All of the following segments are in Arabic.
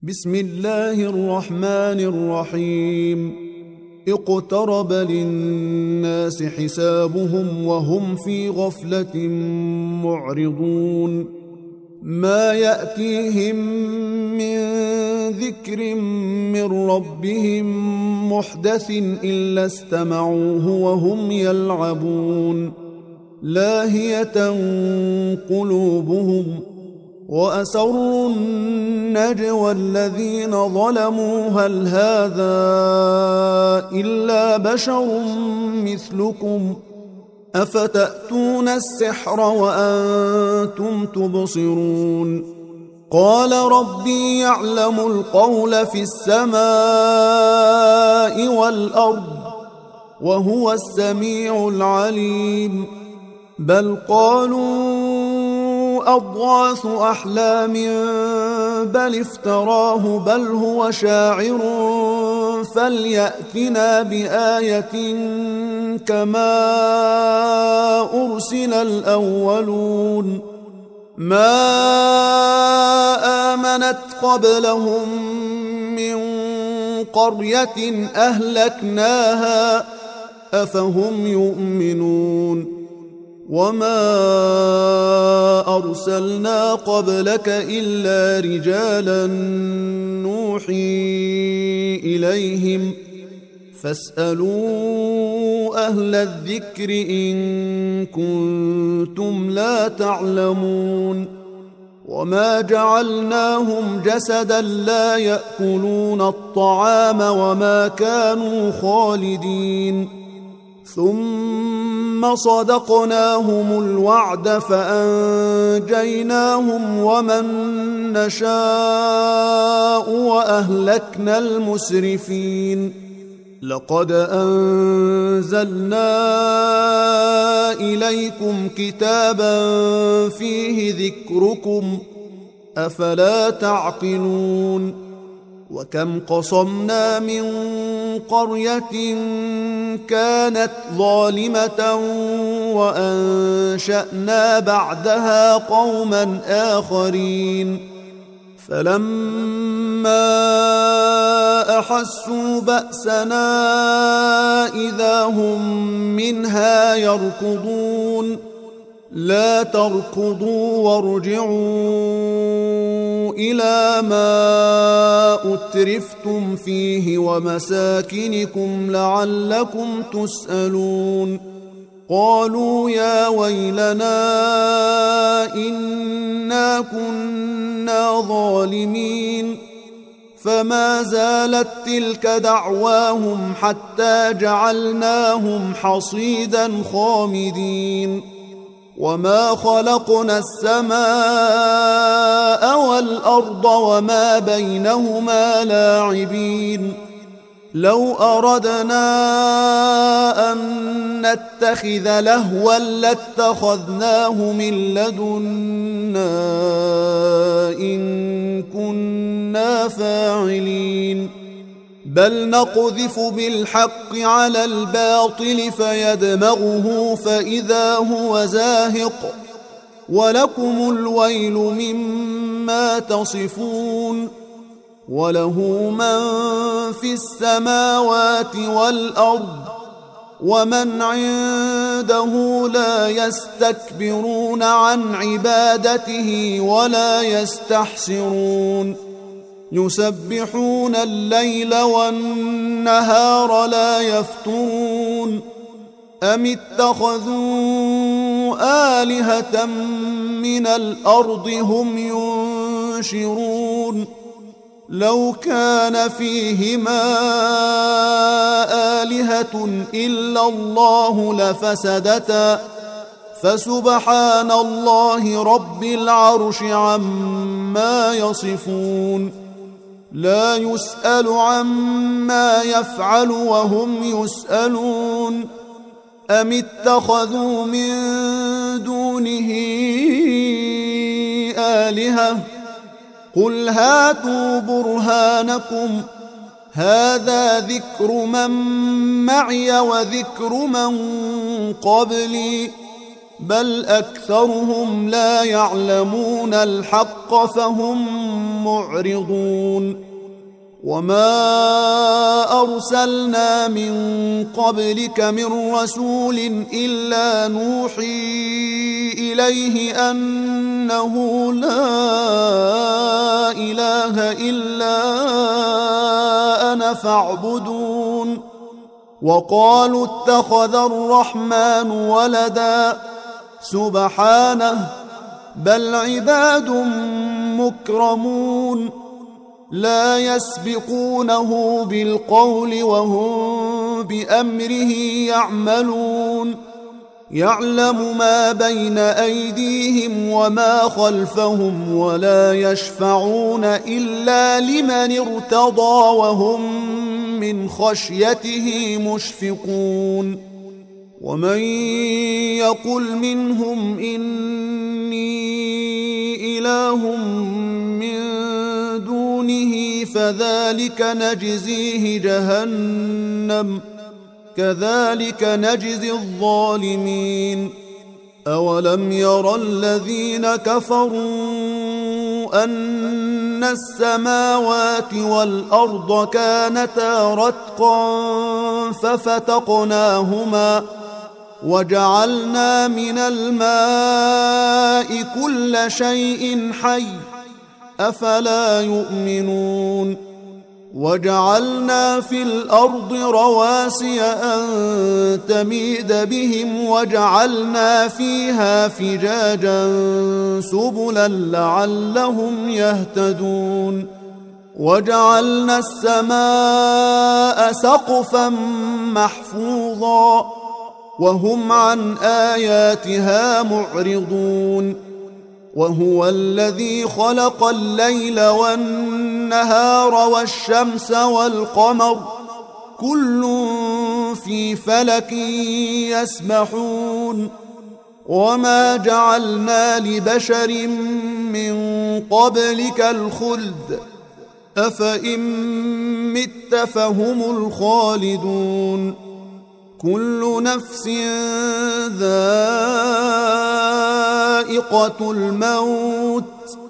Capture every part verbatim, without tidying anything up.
بسم الله الرحمن الرحيم. اقترب للناس حسابهم وهم في غفلة معرضون. ما يأتيهم من ذكر من ربهم محدث إلا استمعوه وهم يلعبون. لاهية قلوبهم وأسروا النجوى الذين ظلموا هل هذا إلا بشر مثلكم أفتأتون السحر وأنتم تبصرون. قال ربي يعلم القول في السماء والأرض وهو السميع العليم. بل قالوا أضغاث أحلام بل افتراه بل هو شاعر فليأتنا بآية كما أرسل الأولون. ما آمنت قبلهم من قرية أهلكناها أفهم يؤمنون. وما أرسلنا قبلك إلا رجالا نوحي إليهم فاسألوا أهل الذكر إن كنتم لا تعلمون. وما جعلناهم جسدا لا يأكلون الطعام وما كانوا خالدين. ثم صدقناهم الوعد فأنجيناهم ومن نشاء وأهلكنا المسرفين. لقد أنزلنا إليكم كتابا فيه ذكركم أفلا تعقلون. وكم قصمنا من قرية كانت ظالمة وأنشأنا بعدها قوما آخرين فلما أحسوا بأسنا إذا هم منها يركضون. لا تركضوا وارجعوا إلى ما أترفتم فيه ومساكنكم لعلكم تسألون. قالوا يا ويلنا إنا كنا ظالمين. فما زالت تلك دعواهم حتى جعلناهم حصيدا خامدين. وما خلقنا السماء والأرض وما بينهما لاعبين. لو أردنا أن نتخذ لهوا لاتخذناه من لدنا إن كنا فاعلين. بل نقذف بالحق على الباطل فيدمغه فإذا هو زاهق ولكم الويل مما تصفون. وله من في السماوات والأرض ومن عنده لا يستكبرون عن عبادته ولا يستحسرون. يسبحون الليل والنهار لا يفترون. أم اتخذوا آلهة من الأرض هم ينشرون. لو كان فيهما آلهة إلا الله لفسدتا فسبحان الله رب العرش عما يصفون. لا يسأل عما يفعل وهم يسألون. أم اتخذوا من دونه آلهة قل هاتوا برهانكم هذا ذكر من معي وذكر من قبلي بل أكثرهم لا يعلمون الحق فهم معرضون وما أرسلنا من قبلك من رسول إلا نوحي إليه أنه لا إله إلا أنا فاعبدون وقالوا اتخذ الرحمن ولدا سبحانه بل عباد مكرمون لا يسبقونه بالقول وهم بأمره يعملون يعلم ما بين أيديهم وما خلفهم ولا يشفعون إلا لمن ارتضى وهم من خشيته مشفقون ومن يقل منهم إني إله من دونه فذلك نجزيه جهنم كذلك نجزي الظالمين أولم يرى الذين كفروا أن السماوات والأرض كانتا رتقا ففتقناهما وجعلنا من الماء كل شيء حي أفلا يؤمنون وجعلنا في الأرض رواسي أن تميد بهم وجعلنا فيها فجاجا سبلا لعلهم يهتدون وجعلنا السماء سقفا محفوظا وهم عن آياتها معرضون وهو الذي خلق الليل والنهار والشمس والقمر كل في فلك يسبحون وما جعلنا لبشر من قبلك الخلد أفإن مت فهم الخالدون كل نفس ذائقة الموت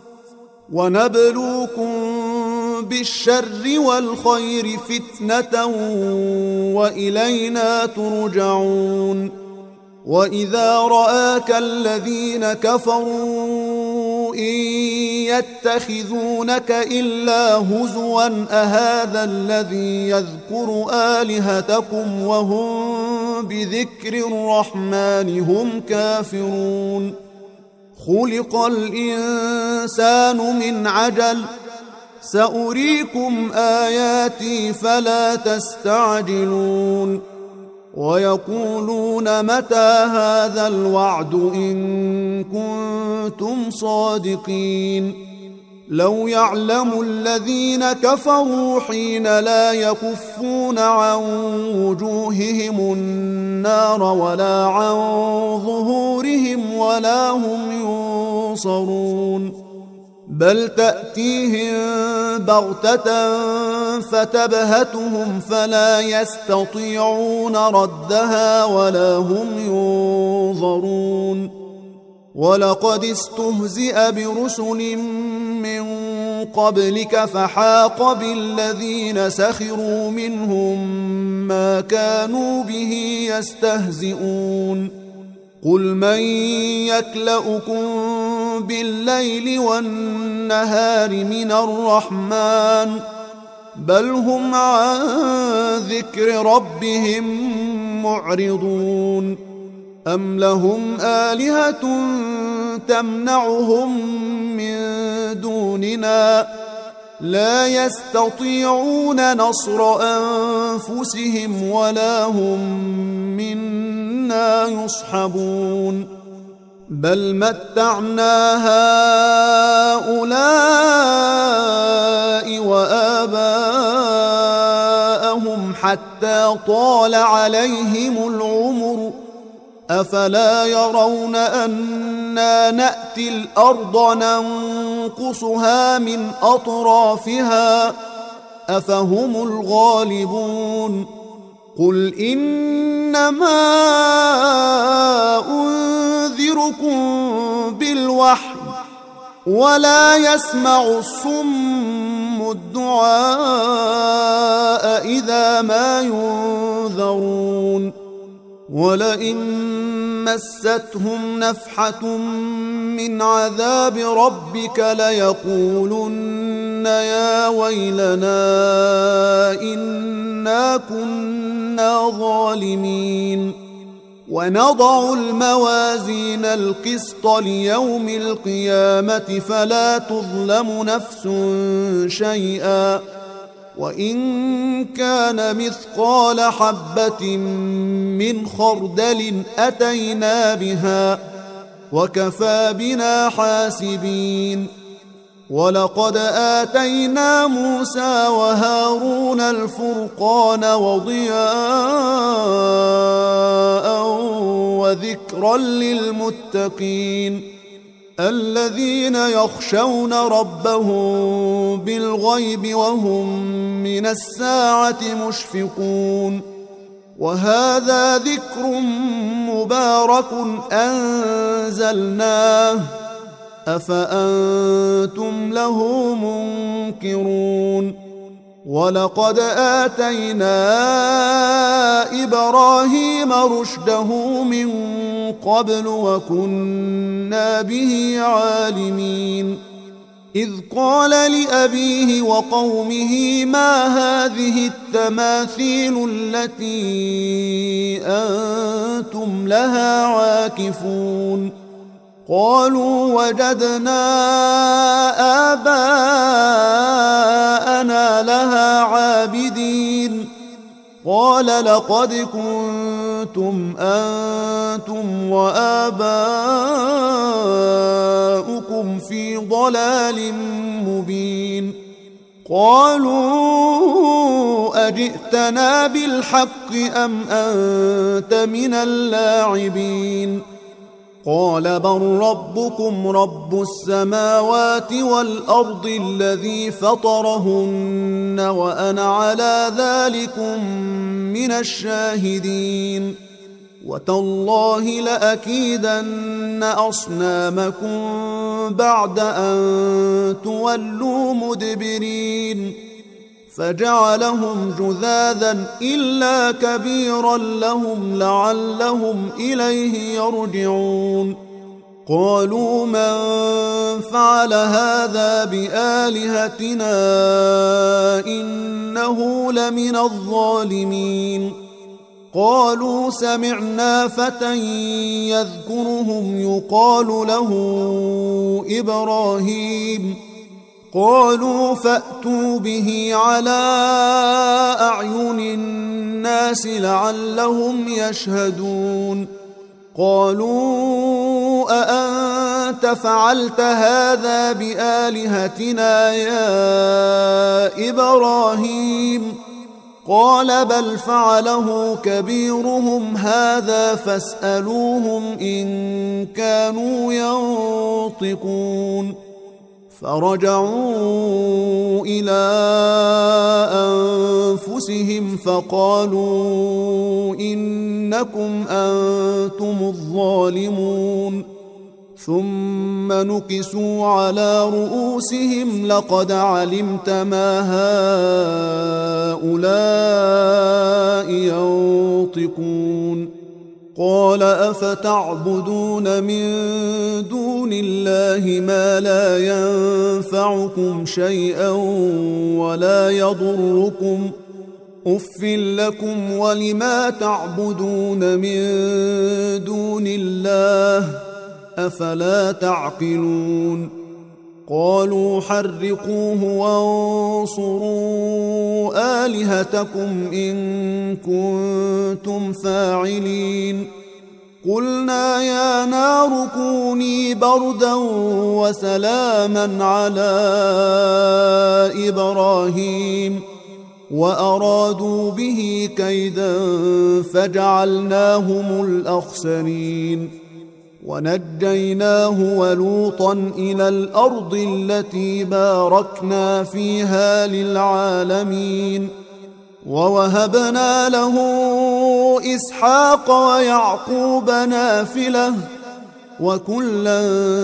ونبلوكم بالشر والخير فتنة وإلينا ترجعون وإذا رآك الذين كفروا إن يتخذونك إلا هزوا أهذا الذي يذكر آلهتكم وهم بذكر الرحمن هم كافرون خلق الإنسان من عجل سأريكم آياتي فلا تستعجلون ويقولون متى هذا الوعد إن كنتم صادقين لو يعلم الذين كفروا حين لا يكفون عن وجوههم النار ولا عن ظهورهم ولا هم ينصرون بل تأتيهم بغتة فتبهتهم فلا يستطيعون ردها ولا هم ينظرون ولقد استهزئ برسل من قبلك فحاق بالذين سخروا منهم ما كانوا به يستهزئون قل من يكلؤكم بالليل والنهار من الرحمن بل هم عن ذكر ربهم معرضون أم لهم آلهة تمنعهم من دوننا لا يستطيعون نصر أنفسهم ولا هم منا يصحبون بل متعنا هؤلاء وآباءهم حتى طال عليهم العمر أفلا يرون أنا نأتي الأرض ننقصها من أطرافها أفهم الغالبون قل إنما أنذركم بالوحي ولا يسمع الصم الدعاء إذا ما ينذرون ولئن مستهم نفحة من عذاب ربك ليقولن يا ويلنا إنا كنا ظالمين ونضع الموازين القسط ليوم القيامة فلا تظلم نفس شيئا وإن كان مثقال حبة من خردل أتينا بها وكفى بنا حاسبين ولقد آتينا موسى وهارون الفرقان وضياء وذكرا للمتقين الذين يخشون ربهم بالغيب وهم من الساعة مشفقون وهذا ذكر مبارك أنزلناه أفأنتم له منكرون ولقد آتينا إبراهيم رشده من قبل وكنا به عالمين إذ قال لأبيه وقومه ما هذه التماثيل التي أنتم لها عاكفون قالوا وجدنا آباءنا لها عابدين قال لقد كنتم أنتم وآباؤكم في ضلال مبين قالوا أجئتنا بالحق أم أنت من اللاعبين قال بل ربكم رب السماوات والأرض الذي فطرهن وأنا على ذلكم من الشاهدين وتالله لأكيدن أصنامكم بعد أن تولوا مدبرين فجعلهم جذاذا إلا كبيرا لهم لعلهم إليه يرجعون قالوا من فعل هذا بآلهتنا إنه لمن الظالمين قالوا سمعنا فتى يذكرهم يقال له إبراهيم قالوا فأتوا به على أعين الناس لعلهم يشهدون قالوا أأنت فعلت هذا بآلهتنا يا إبراهيم قال بل فعله كبيرهم هذا فاسألوهم إن كانوا ينطقون فرجعوا إلى أنفسهم فقالوا إنكم أنتم الظالمون ثم نكسوا على رؤوسهم لقد علمت ما هؤلاء ينطقون قال أفتعبدون من دون الله ما لا ينفعكم شيئا ولا يضركم أف لكم ولما تعبدون من دون الله أفلا تعقلون قالوا حرقوه وانصروا آلهتكم إن كنتم فاعلين قلنا يا نار كوني بردا وسلاما على إبراهيم وأرادوا به كيدا فجعلناهم الأخسرين ونجيناه ولوطا إلى الأرض التي باركنا فيها للعالمين ووهبنا له إسحاق ويعقوب نافلة وكلا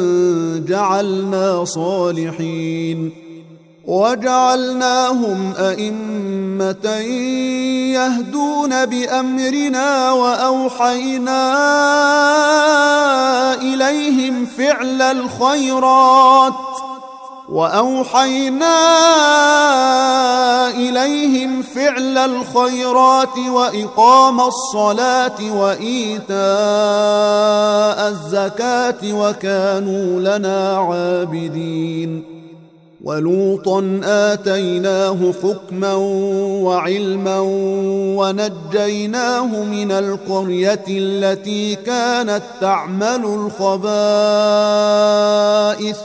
جعلنا صالحين وجعلناهم أئمة يهدون بأمرنا وأوحينا إليهم فعل الخيرات وأوحينا إليهم فعل الخيرات وإقام الصلاة وإيتاء الزكاة وكانوا لنا عابدين ولوطا آتيناه حكما وعلما ونجيناه من القرية التي كانت تعمل الخبائث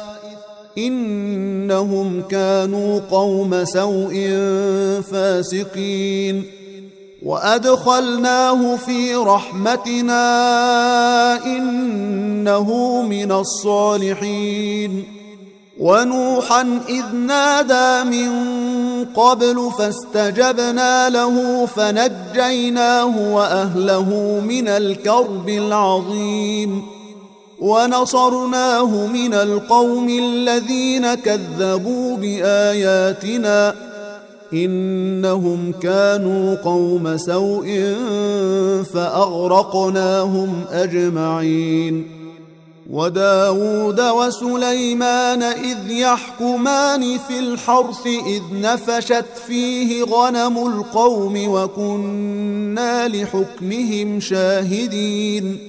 إنهم كانوا قوم سوء فاسقين وأدخلناه في رحمتنا إنه من الصالحين ونوحا إذ نادى من قبل فاستجبنا له فنجيناه وأهله من الكرب العظيم ونصرناه من القوم الذين كذبوا بآياتنا إنهم كانوا قوم سوء فأغرقناهم أجمعين وداود وسليمان إذ يحكمان في الحرث إذ نفشت فيه غنم القوم وكنا لحكمهم شاهدين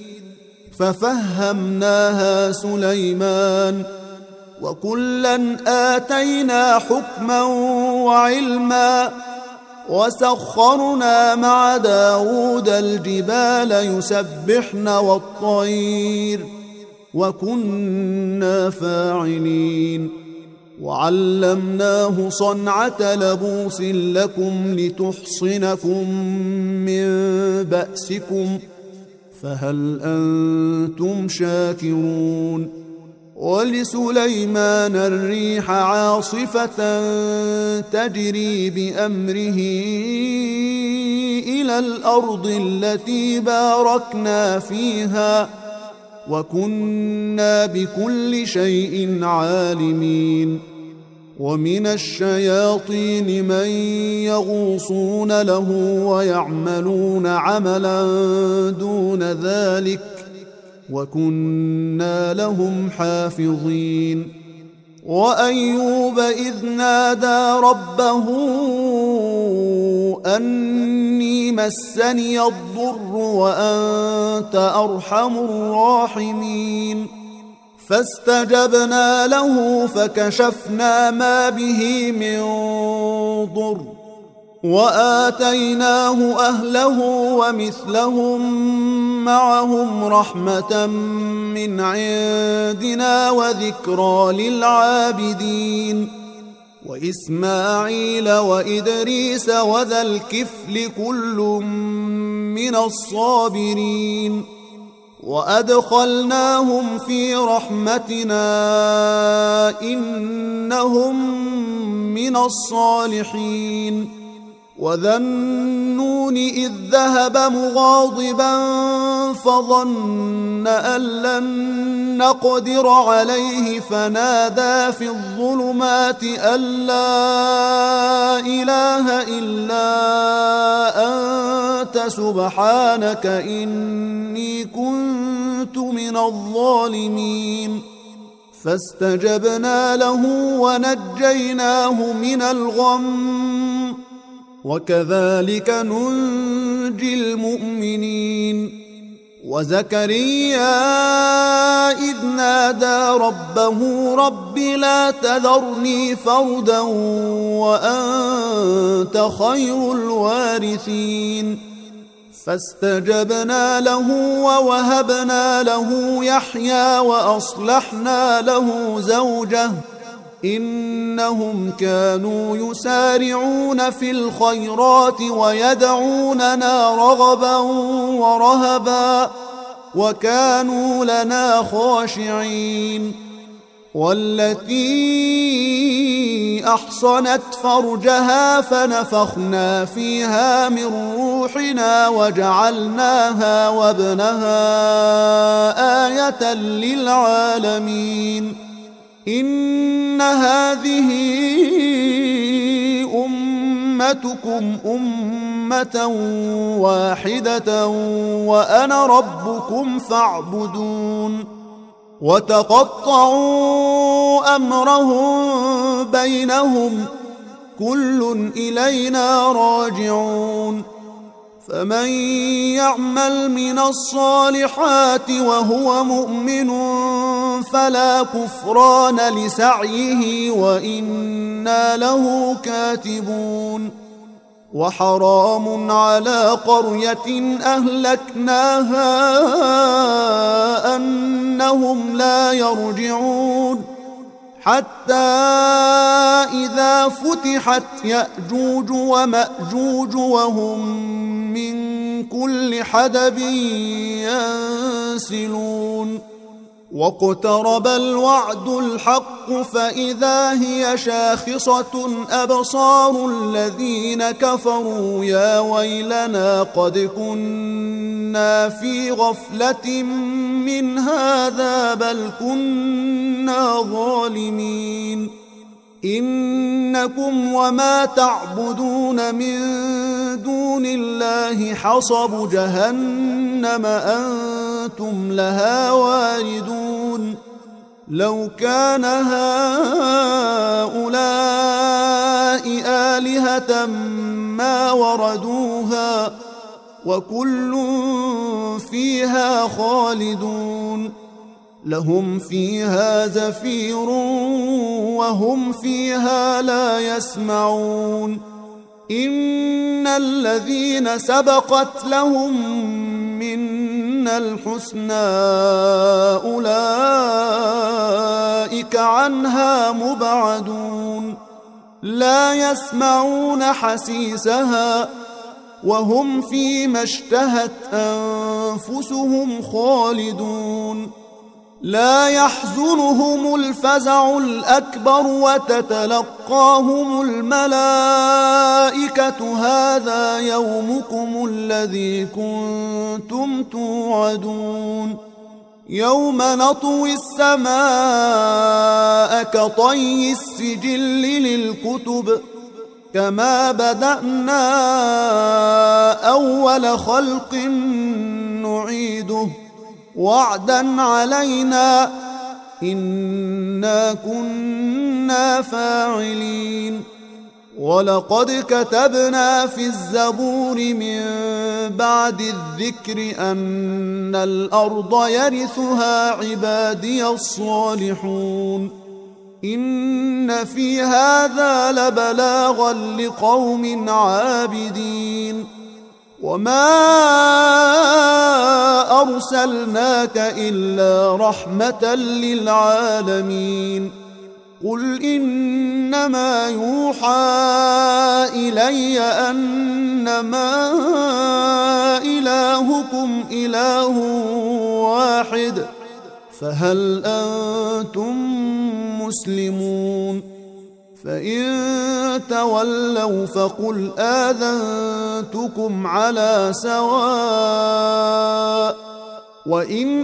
ففهمناها سليمان وكلا آتينا حكما وعلما وسخرنا مع داود الجبال يسبحن والطير وكنا فاعلين وعلمناه صنعة لبوس لكم لتحصنكم من بأسكم فهل أنتم شاكرون ولسليمان الريح عاصفة تجري بأمره إلى الأرض التي باركنا فيها وكنا بكل شيء عالمين ومن الشياطين من يغوصون له ويعملون عملا دون ذلك وكنا لهم حافظين وأيوب إذ نادى ربه أني مسني الضر وأنت أرحم الراحمين فاستجبنا له فكشفنا ما به من ضر وآتيناه أهله ومثلهم معهم رحمة من عندنا وذكرى للعابدين وإسماعيل وإدريس وذا الكفل كل من الصابرين وأدخلناهم في رحمتنا إنهم من الصالحين وذا النون إذ ذهب مغاضبا فظن أن لن نقدر عليه فنادى في الظلمات أن لا إله إلا أنت سبحانك إني كنت من الظالمين فاستجبنا له ونجيناه من الغم وكذلك ننجي المؤمنين وزكريا إذ نادى ربه رب لا تذرني فردا وأنت خير الوارثين فاستجبنا له ووهبنا له يحيى وأصلحنا له زوجه إنهم كانوا يسارعون في الخيرات ويدعوننا رغبا ورهبا وكانوا لنا خاشعين والتي أحصنت فرجها فنفخنا فيها من روحنا وجعلناها وابنها آية للعالمين. إن هذه أمتكم أمة واحدة وأنا ربكم فاعبدون. وتقطعوا أمرهم بينهم كل إلينا راجعون. فمن يعمل من الصالحات وهو مؤمن فلا كفران لسعيه وإنا له كاتبون. وحرام على قرية أهلكناها أنهم لا يرجعون حتى إذا فتحت يأجوج ومأجوج وهم من كل حدب ينسلون. واقترب الوعد الحق فإذا هي شاخصة أبصار الذين كفروا يا ويلنا قد كنا في غفلة من هذا بل كنا ظالمين. إنكم وما تعبدون من دون الله حصب جهنم أنتم لها واردون. لو كان هؤلاء آلهة ما وردوها وكل فيها خالدون. لهم فيها زفير وهم فيها لا يسمعون. إن الذين سبقت لهم منا الحسنى أولئك عنها مبعدون. لا يسمعون حسيسها وهم فيما اشتهت أنفسهم خالدون. لا يحزنهم الفزع الأكبر وتتلقاهم الملائكة هذا يومكم الذي كنتم توعدون. يوم نطوي السماء كطي السجل للكتب كما بدأنا أول خلق نعيده وعدا علينا إنا كنا فاعلين. ولقد كتبنا في الزبور من بعد الذكر أن الأرض يرثها عبادي الصالحون. إن في هذا لبلاغا لقوم عابدين. وما أرسلناك إلا رحمة للعالمين. قل إنما يوحى إلي أنما إلهكم إله واحد فهل أنتم مسلمون؟ فإن تولوا فقل آذنتكم على سواء وإن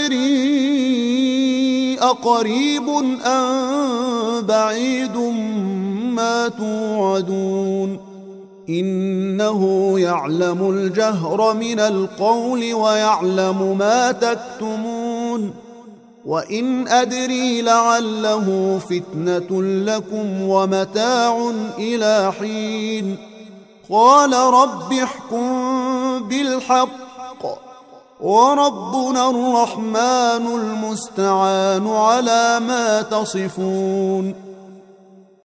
أدري أقريب أم بعيد ما توعدون. إنه يعلم الجهر من القول ويعلم ما تكتمون. وإن أدري لعله فتنة لكم ومتاع إلى حين. قال رب احكم بالحق وربنا الرحمن المستعان على ما تصفون.